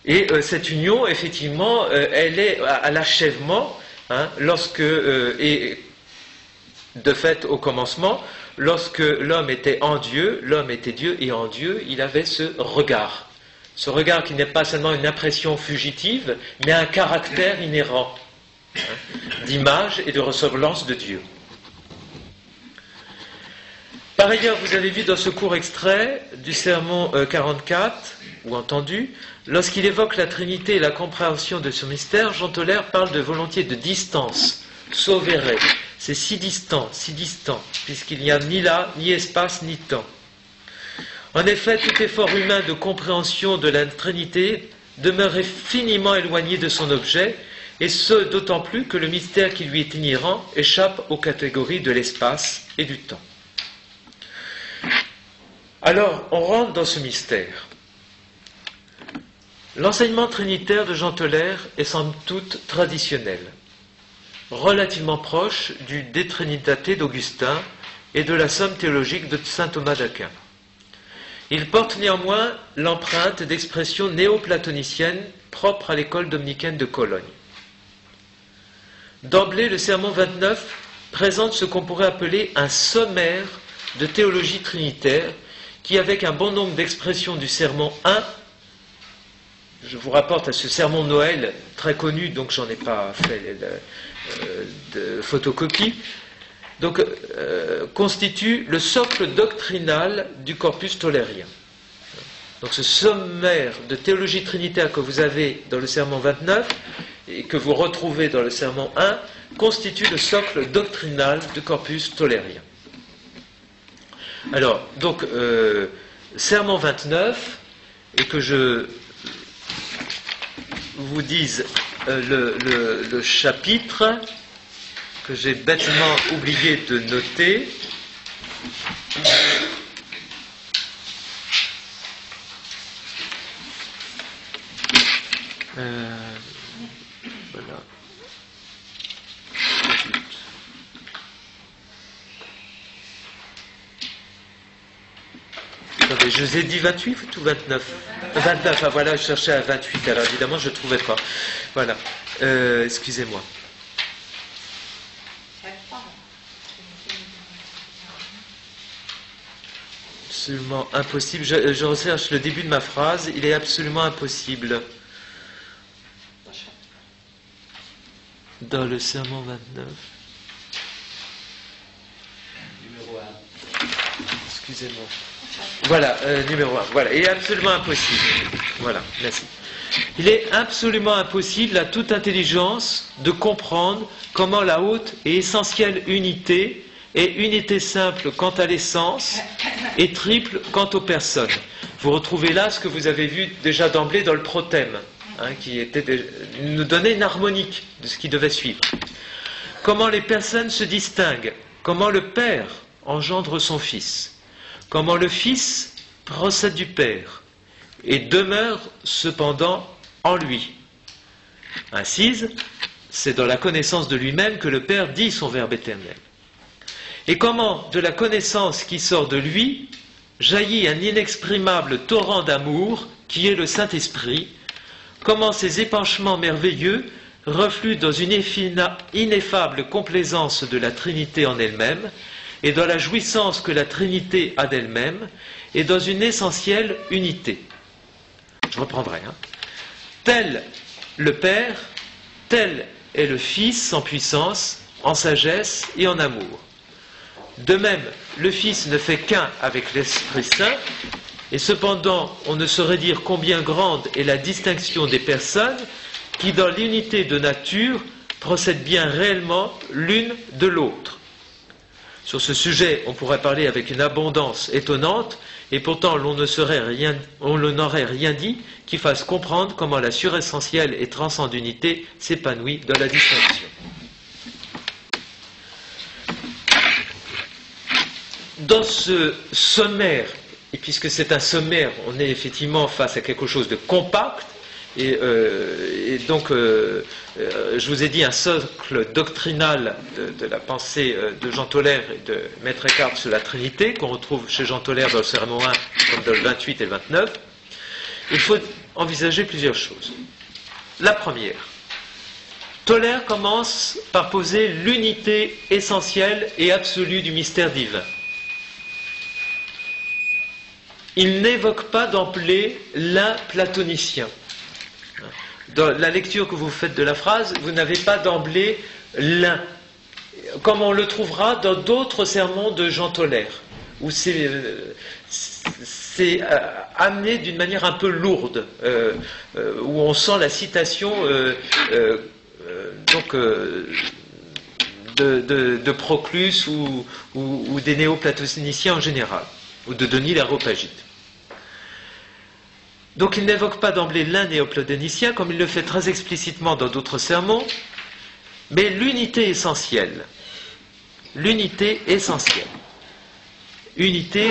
Et cette union, effectivement, elle est à l'achèvement, hein, et de fait au commencement, lorsque l'homme était en Dieu, l'homme était Dieu, et en Dieu, il avait ce regard. Ce regard qui n'est pas seulement une impression fugitive, mais un caractère inhérent, hein, d'image et de ressemblance de Dieu. Par ailleurs, vous avez vu dans ce court extrait du sermon 44, ou entendu, lorsqu'il évoque la Trinité et la compréhension de ce mystère, Jean Toller parle de volonté de distance, sauvere. C'est si distant, puisqu'il n'y a ni là, ni espace, ni temps. En effet, tout effort humain de compréhension de la Trinité demeurait finiment éloigné de son objet, et ce d'autant plus que le mystère qui lui est inhérent échappe aux catégories de l'espace et du temps. Alors, on rentre dans ce mystère. L'enseignement trinitaire de Jean Toller est sans doute traditionnel, relativement proche du De Trinitate d'Augustin et de la Somme théologique de saint Thomas d'Aquin. Il porte néanmoins l'empreinte d'expressions néo-platoniciennes propres à l'école dominicaine de Cologne. D'emblée, le sermon 29 présente ce qu'on pourrait appeler un sommaire de théologie trinitaire qui, avec un bon nombre d'expressions du sermon 1, je vous rapporte à ce sermon de Noël très connu, donc j'en ai pas fait de photocopie, donc constitue le socle doctrinal du corpus tolérien. Donc ce sommaire de théologie trinitaire que vous avez dans le sermon 29 et que vous retrouvez dans le sermon 1 constitue le socle doctrinal du corpus tolérien. Alors, donc, sermon 29, et que je vous dise le chapitre que j'ai bêtement oublié de noter. Voilà. Attendez, je vous ai dit 28 ou 29 29, ah voilà, je cherchais à 28, alors évidemment je ne trouvais pas. Voilà, excusez-moi. Absolument impossible, je recherche le début de ma phrase, il est absolument impossible. Dans le sermon 29. Numéro 1. Excusez-moi. Voilà, numéro 1. Voilà, il est absolument impossible. Voilà, merci. Il est absolument impossible à toute intelligence de comprendre comment la haute et essentielle unité est unité simple quant à l'essence et triple quant aux personnes. Vous retrouvez là ce que vous avez vu déjà d'emblée dans le prothème, hein, qui nous donnait une harmonique de ce qui devait suivre. Comment les personnes se distinguent, comment le Père engendre son Fils, comment le Fils procède du Père et demeure cependant en lui. Incise, c'est dans la connaissance de lui-même que le Père dit son Verbe éternel. Et comment, de la connaissance qui sort de lui, jaillit un inexprimable torrent d'amour qui est le Saint-Esprit, comment ces épanchements merveilleux refluent dans une ineffable complaisance de la Trinité en elle-même, et dans la jouissance que la Trinité a d'elle-même, et dans une essentielle unité. Je reprendrai. Tel le Père, tel est le Fils en puissance, en sagesse et en amour. De même, le Fils ne fait qu'un avec l'Esprit Saint, et cependant, on ne saurait dire combien grande est la distinction des personnes qui, dans l'unité de nature, procèdent bien réellement l'une de l'autre. Sur ce sujet, on pourrait parler avec une abondance étonnante, et pourtant on n'aurait rien dit qui fasse comprendre comment la suressentielle et transcendante unité s'épanouit dans la distinction. Dans ce sommaire, et puisque c'est un sommaire, on est effectivement face à quelque chose de compact, et donc je vous ai dit un socle doctrinal de la pensée de Jean Toller et de Maître Eckhart sur la Trinité, qu'on retrouve chez Jean Toller dans le sermon 1, comme dans le 28 et le 29. il faut envisager plusieurs choses. La première, Toller commence par poser l'unité essentielle et absolue du mystère divin. Il n'évoque pas d'emblée l'un platonicien. Dans la lecture que vous faites de la phrase, vous n'avez pas d'emblée l'un, comme on le trouvera dans d'autres sermons de Jean Toller, où c'est amené d'une manière un peu lourde, où on sent la citation de Proclus ou des néoplatoniciens en général, ou de Denis l'Aréopagite. Donc il n'évoque pas d'emblée l'un néoplatonicien, comme il le fait très explicitement dans d'autres sermons, mais l'unité essentielle. L'unité essentielle. Unité,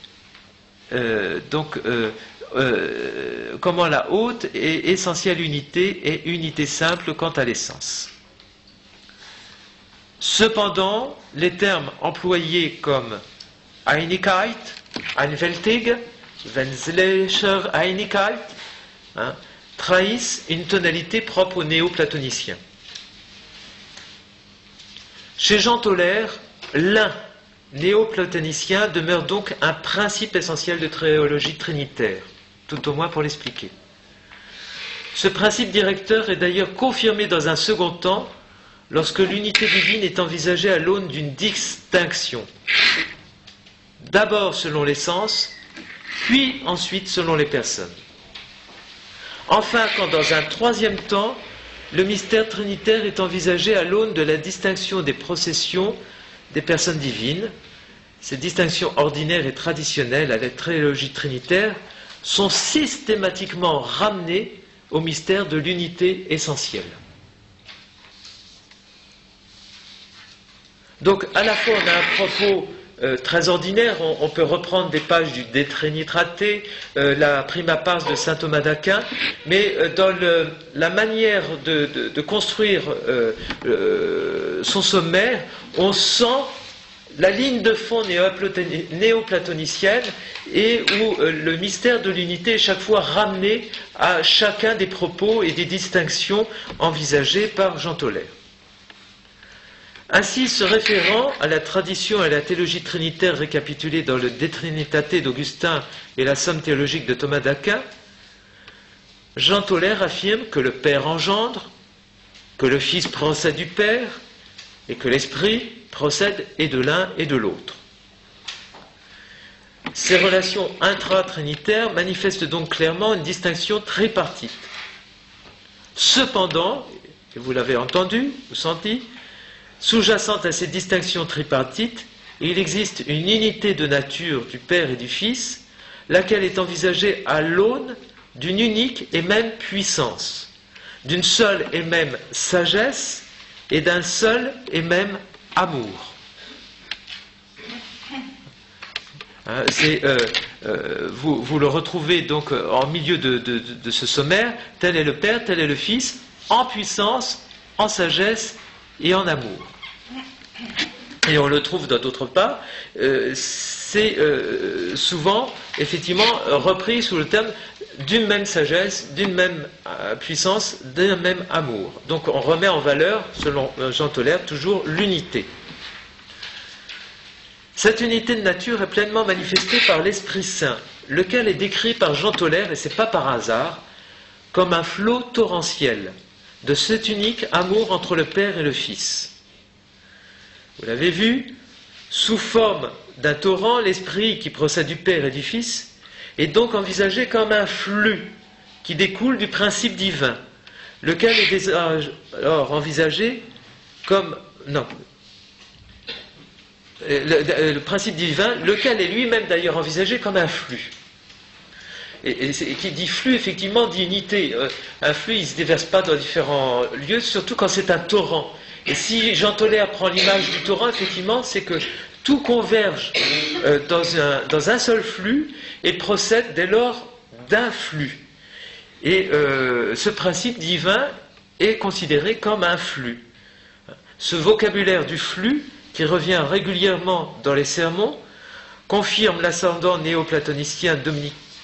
comment la haute et essentielle unité est unité simple quant à l'essence. Cependant, les termes employés comme Einigkeit, Einfältig, Wesentlicher Einigkeit, trahissent une tonalité propre aux néoplatoniciens. Chez Jean Toller, l'un néoplatonicien demeure donc un principe essentiel de théologie trinitaire, tout au moins pour l'expliquer. Ce principe directeur est d'ailleurs confirmé dans un second temps lorsque l'unité divine est envisagée à l'aune d'une distinction, d'abord selon l'essence, puis ensuite selon les personnes. Enfin, quand dans un troisième temps, le mystère trinitaire est envisagé à l'aune de la distinction des processions des personnes divines, ces distinctions ordinaires et traditionnelles à la théologie trinitaire sont systématiquement ramenées au mystère de l'unité essentielle. Donc, à la fois, on a un propos très ordinaire, on peut reprendre des pages du De Trinitate, la Prima Pars de saint Thomas d'Aquin, mais dans la manière de construire son sommaire, on sent la ligne de fond néoplatonicienne et où le mystère de l'unité est chaque fois ramené à chacun des propos et des distinctions envisagées par Jean Toller. Ainsi, se référant à la tradition et à la théologie trinitaire récapitulée dans le De Trinitate d'Augustin et la Somme théologique de Thomas d'Aquin, Jean Toller affirme que le Père engendre, que le Fils procède du Père et que l'Esprit procède et de l'un et de l'autre. Ces relations intra-trinitaires manifestent donc clairement une distinction tripartite. Cependant, et vous l'avez entendu ou senti, sous-jacente à ces distinctions tripartites, il existe une unité de nature du Père et du Fils, laquelle est envisagée à l'aune d'une unique et même puissance, d'une seule et même sagesse et d'un seul et même amour. Vous le retrouvez donc en milieu de ce sommaire, tel est le Père, tel est le Fils, en puissance, en sagesse et en amour. Et on le trouve dans d'autres pas, c'est souvent effectivement repris sous le terme d'une même sagesse, d'une même puissance, d'un même amour. Donc on remet en valeur, selon Jean Toller, toujours l'unité. Cette unité de nature est pleinement manifestée par l'Esprit Saint, lequel est décrit par Jean Toller, et ce n'est pas par hasard, comme un flot torrentiel de cet unique amour entre le Père et le Fils. Vous l'avez vu, sous forme d'un torrent, l'Esprit qui procède du Père et du Fils est donc envisagé comme un flux qui découle du principe divin, lequel est alors envisagé comme... Non. Le principe divin, lequel est lui-même d'ailleurs envisagé comme un flux. Et qui dit flux, effectivement, dit unité. Un flux, il ne se déverse pas dans différents lieux, surtout quand c'est un torrent. Et si Jean Toller prend l'image du torrent, effectivement, c'est que tout converge dans un seul flux et procède dès lors d'un flux. Et ce principe divin est considéré comme un flux. Ce vocabulaire du flux, qui revient régulièrement dans les sermons, confirme l'ascendant néoplatonicien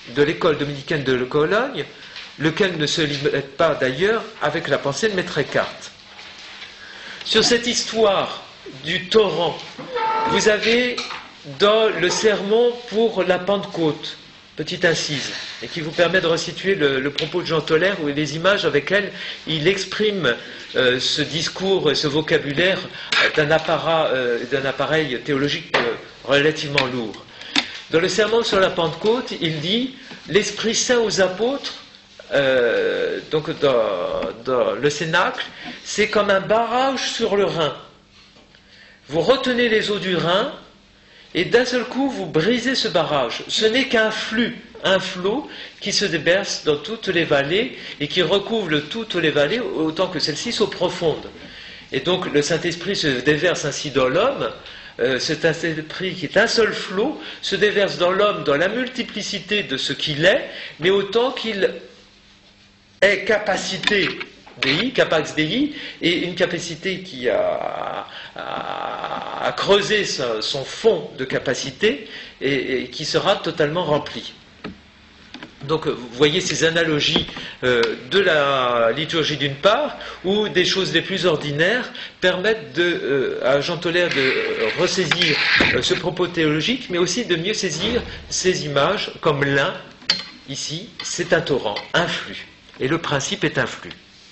de l'école dominicaine de Cologne, lequel ne se limite pas d'ailleurs avec la pensée de Maître Eckhart. Sur cette histoire du torrent, vous avez dans le sermon pour la Pentecôte, petite incise, et qui vous permet de resituer le propos de Jean Toller ou les images avec lesquelles il exprime ce discours, ce vocabulaire d'un appareil théologique relativement lourd. Dans le sermon sur la Pentecôte, il dit « L'Esprit Saint aux apôtres », donc dans le Cénacle, c'est comme un barrage sur le Rhin. Vous retenez les eaux du Rhin, et d'un seul coup, vous brisez ce barrage. Ce n'est qu'un flux, un flot qui se déverse dans toutes les vallées et qui recouvre toutes les vallées autant que celles-ci sont profondes. Et donc, le Saint-Esprit se déverse ainsi dans l'homme. Cet Saint-Esprit qui est un seul flot se déverse dans l'homme dans la multiplicité de ce qu'il est, mais autant qu'il ait capacité Dei, capax Dei, et une capacité qui a creusé son fond de capacité et qui sera totalement rempli. Donc vous voyez ces analogies de la liturgie d'une part, où des choses les plus ordinaires permettent à Jean Toller de ressaisir ce propos théologique, mais aussi de mieux saisir ces images comme l'un, ici, c'est un torrent, un flux. Et le principe est un flux.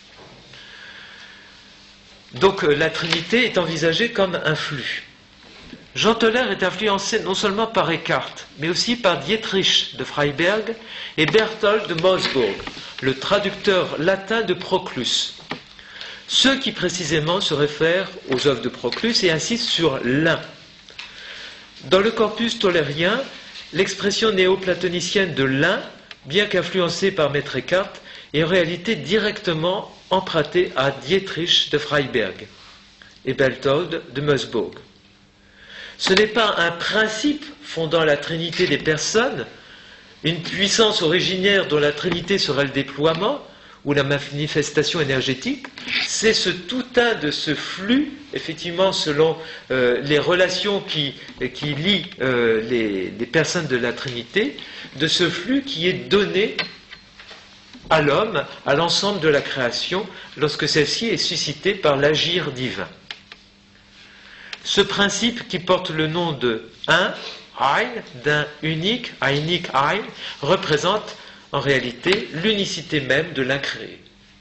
Donc la Trinité est envisagée comme un flux. Jean Toller est influencé non seulement par Eckhart, mais aussi par Dietrich de Freiberg et Berthold de Moosburg, le traducteur latin de Proclus. Ceux qui précisément se réfèrent aux œuvres de Proclus et insistent sur l'un. Dans le corpus tollérien, l'expression néoplatonicienne de l'un, bien qu'influencée par Maître Eckhart, est en réalité directement emprunté à Dietrich de Freiberg et Berthold de Moosburg. Ce n'est pas un principe fondant la Trinité des personnes, une puissance originaire dont la Trinité serait le déploiement ou la manifestation énergétique, c'est ce tout-un de ce flux, effectivement selon les relations qui lient les personnes de la Trinité, de ce flux qui est donné à l'homme, à l'ensemble de la création, lorsque celle-ci est suscitée par l'agir divin. Ce principe qui porte le nom de un, ein, d'un unique, einig ein, représente en réalité l'unicité même de l'incréé.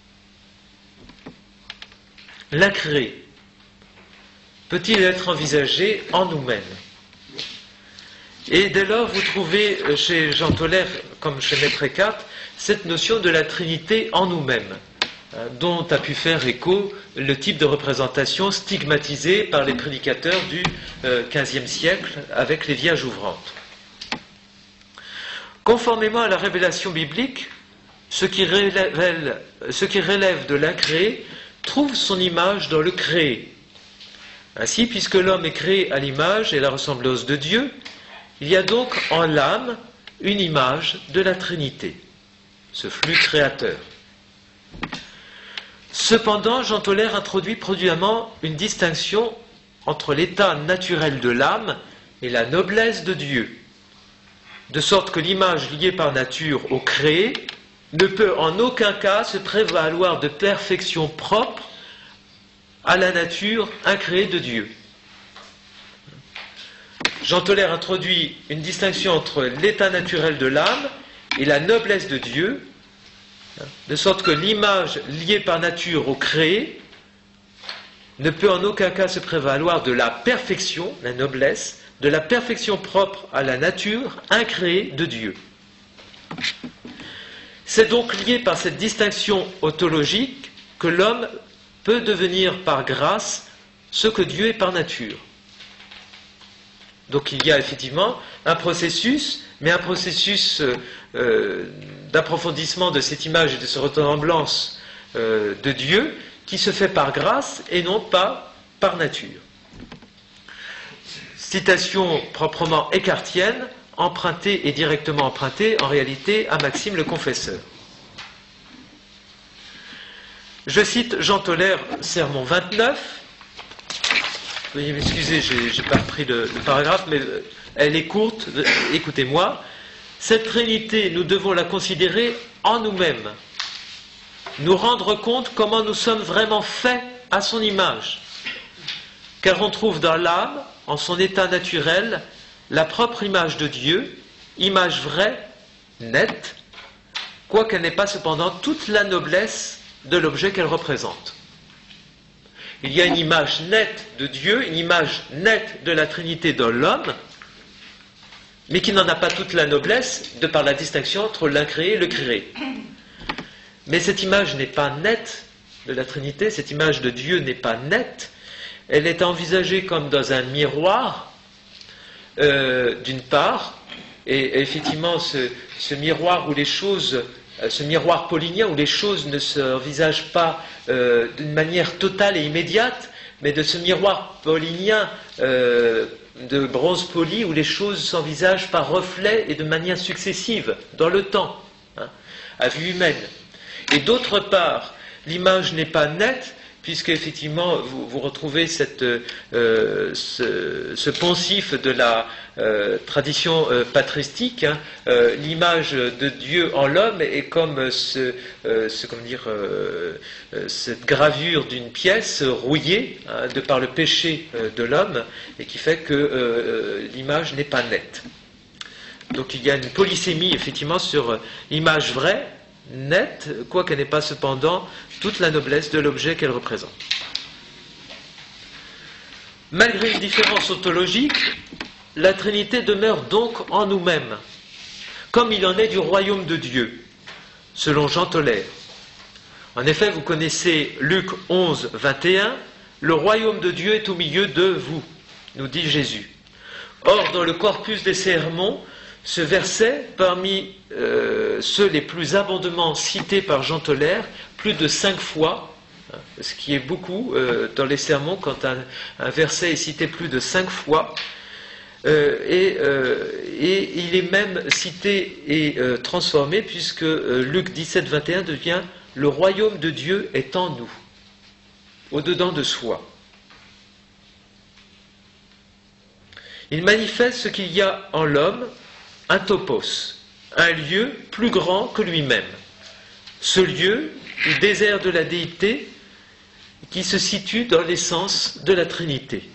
L'incréé peut-il être envisagé en nous-mêmes? Et dès lors, vous trouvez chez Jean Toller, comme chez Maître Eckhart, cette notion de la Trinité en nous-mêmes, dont a pu faire écho le type de représentation stigmatisé par les prédicateurs du XVe siècle avec les Vierges ouvrantes. Conformément à la révélation biblique, ce qui relève de l'incréé trouve son image dans le créé. Ainsi, puisque l'homme est créé à l'image et la ressemblance de Dieu, il y a donc en l'âme une image de la Trinité, ce flux créateur. Cependant, Jean Toller introduit prudemment une distinction entre l'état naturel de l'âme et la noblesse de Dieu, de sorte que l'image liée par nature au créé ne peut en aucun cas se prévaloir de perfection propre à la nature incréée de Dieu. Jean Toller introduit une distinction entre l'état naturel de l'âme et la noblesse de Dieu, de sorte que l'image liée par nature au créé ne peut en aucun cas se prévaloir de la perfection, la noblesse, de la perfection propre à la nature incréée de Dieu. C'est donc lié par cette distinction ontologique que l'homme peut devenir par grâce ce que Dieu est par nature. Donc il y a effectivement un processus, mais un processus d'approfondissement de cette image et de cette ressemblance de Dieu qui se fait par grâce et non pas par nature. Citation proprement eckartienne, empruntée et directement empruntée en réalité à Maxime le Confesseur. Je cite Jean Toller, sermon 29. Veuillez m'excuser, je n'ai pas repris le paragraphe, mais elle est courte, écoutez-moi. Cette Trinité, nous devons la considérer en nous-mêmes, nous rendre compte comment nous sommes vraiment faits à son image. Car on trouve dans l'âme, en son état naturel, la propre image de Dieu, image vraie, nette, quoiqu'elle n'ait pas cependant toute la noblesse de l'objet qu'elle représente. Il y a une image nette de Dieu, une image nette de la Trinité dans l'homme, mais qui n'en a pas toute la noblesse de par la distinction entre l'incréé et le créé. Mais cette image n'est pas nette de la Trinité, cette image de Dieu n'est pas nette, elle est envisagée comme dans un miroir, d'une part, et effectivement ce miroir où les choses, ce miroir paulinien où les choses ne s'envisagent pas d'une manière totale et immédiate, mais de ce miroir paulinien de bronze poli où les choses s'envisagent par reflets et de manière successive, dans le temps, hein, à vue humaine. Et d'autre part, l'image n'est pas nette, puisque effectivement vous retrouvez ce poncif de la tradition patristique, hein, l'image de Dieu en l'homme est comme cette gravure d'une pièce rouillée, hein, de par le péché de l'homme, et qui fait que l'image n'est pas nette. Donc il y a une polysémie effectivement sur l'image vraie, nette, quoiqu'elle n'ait pas cependant toute la noblesse de l'objet qu'elle représente. Malgré une différence ontologique, la Trinité demeure donc en nous-mêmes, comme il en est du royaume de Dieu, selon Jean Tolaire. En effet, vous connaissez Luc 11, 21, « Le royaume de Dieu est au milieu de vous », nous dit Jésus. Or, dans le corpus des sermons, ce verset, parmi ceux les plus abondamment cités par Jean Tolaire, plus de 5 fois, ce qui est beaucoup dans les sermons quand un verset est cité plus de 5 fois, et il est même cité et transformé puisque Luc 17, 21 devient « Le royaume de Dieu est en nous », au-dedans de soi. Il manifeste ce qu'il y a en l'homme, un topos, un lieu plus grand que lui-même. Ce lieu, le désert de la déité, qui se situe dans l'essence de la Trinité.